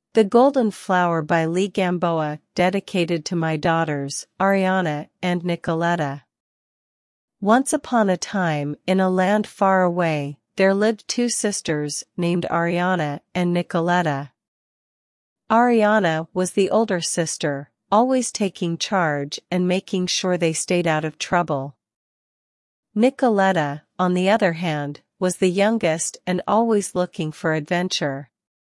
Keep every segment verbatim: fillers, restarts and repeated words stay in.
The Golden Flower by Lee Gamboa, dedicated to my daughters, Ariana and Nicoletta. Once upon a time, in a land far away, there lived two sisters, named Ariana and Nicoletta. Ariana was the older sister, always taking charge and making sure they stayed out of trouble. Nicoletta, on the other hand, was the youngest and always looking for adventure.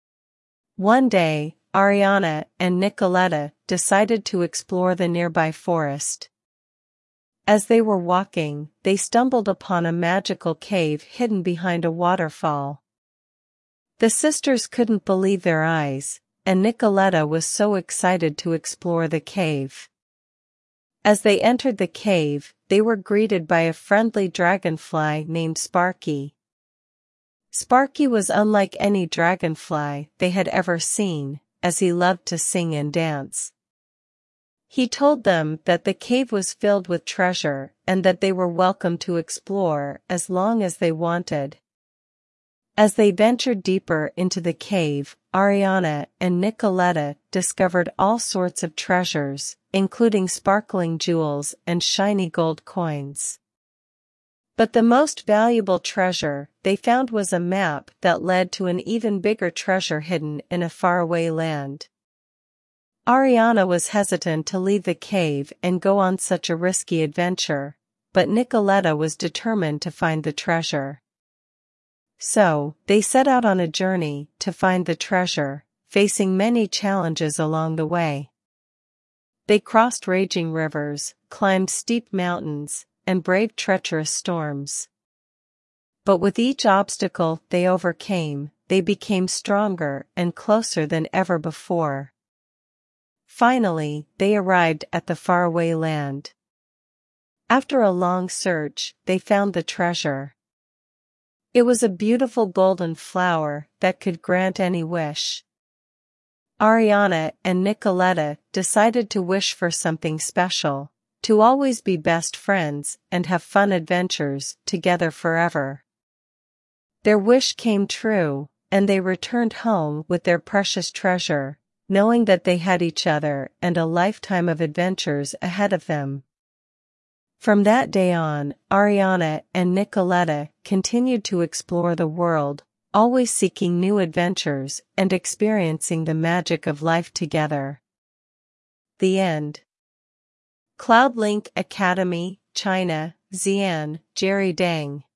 One day, Ariana and Nicoletta decided to explore the nearby forest. As they were walking, they stumbled upon a magical cave hidden behind a waterfall. The sisters couldn't believe their eyes, and Nicoletta was so excited to explore the cave. As they entered the cave, they were greeted by a friendly dragonfly named Sparky. Sparky was unlike any dragonfly they had ever seen, as he loved to sing and dance. He told them that the cave was filled with treasure and that they were welcome to explore as long as they wanted. As they ventured deeper into the cave, Ariana and Nicoletta discovered all sorts of treasures, including sparkling jewels and shiny gold coins. But the most valuable treasure they found was a map that led to an even bigger treasure hidden in a faraway land. Ariana was hesitant to leave the cave and go on such a risky adventure, but Nicoletta was determined to find the treasure. So, they set out on a journey to find the treasure, facing many challenges along the way. They crossed raging rivers, climbed steep mountains, and braved treacherous storms. But with each obstacle they overcame, they became stronger and closer than ever before. Finally, they arrived at the faraway land. After a long search, they found the treasure. It was a beautiful golden flower that could grant any wish. Ariana and Nicoletta decided to wish for something special, to always be best friends and have fun adventures together forever. Their wish came true, and they returned home with their precious treasure, knowing that they had each other and a lifetime of adventures ahead of them. From that day on, Ariana and Nicoletta continued to explore the world, always seeking new adventures and experiencing the magic of life together. The end. CloudLink Academy, China, Xi'an, Jerry Dang.